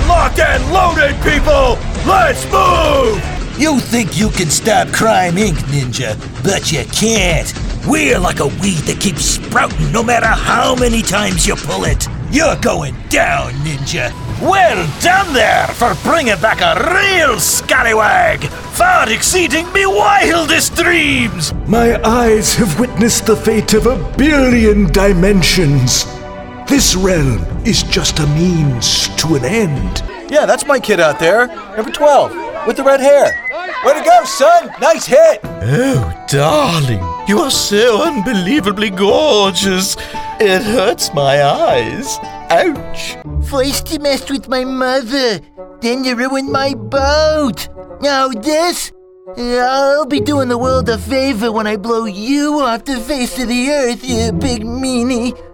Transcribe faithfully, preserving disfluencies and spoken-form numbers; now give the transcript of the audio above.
locked and loaded, people! Let's move! You think you can stop Crime Incorporated, Ninja, but you can't. We're like a weed that keeps sprouting no matter how many times you pull it. You're going down, Ninja. Well done there for bringing back a real scallywag, far exceeding me wildest dreams. My eyes have witnessed the fate of a billion dimensions. This realm is just a means to an end. Yeah, that's my kid out there, number twelve, with the red hair. Way to go, son! Nice hit! Oh, darling, you are so unbelievably gorgeous. It hurts my eyes. Ouch. First you messed with my mother, then you ruined my boat. Now this? I'll be doing the world a favor when I blow you off the face of the earth, you big meanie.